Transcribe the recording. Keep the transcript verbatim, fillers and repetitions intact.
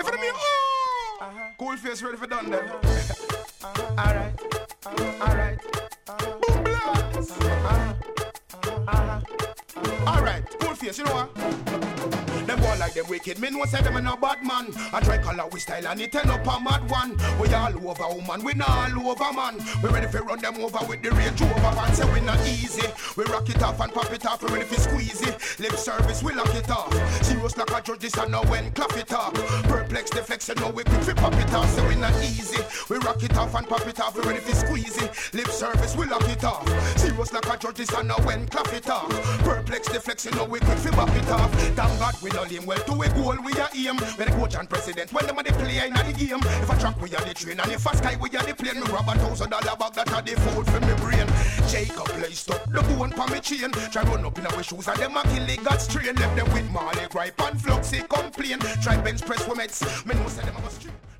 If it me, oh, uh-huh. Cool face ready for done then. Uh-huh. Uh-huh. Alright, uh-huh. Alright, uh-huh. Boom blast. Uh-huh. Uh-huh. Uh-huh. Alright, cool face, you know what? Them go like them wicked, me know say them a no bad man. I try color we style and it turn up a mad one. We all over woman, we not all over man. We ready for run them over with the Range Rover van. Say we not easy, we rock it off and pop it off. We ready for squeeze it, lip service we lock it off. Serious like a judge this and now when clap it off. Perplex the flex and now we quick fi pop it off. Say we not easy, we rock it off and pop it off. We ready for squeeze it, lip service we lock it off. Serious like a judge this and now when clap it off. Perplex the flex and now we quick fi pop it off. Thank God we no lame, well to a goal we are aim. When the coach and president, when them a the player in the game. If a track we are the train and if a sky we are the plane. Me grab a thousand dollar bag that are the food for me brain. Jacob play stop the bone pa me chain. Try run up in our shoes and them a kill it got strain. Left them with Marley gripe and Fluxy complain. Try bench press for meds, me know say them a go straight.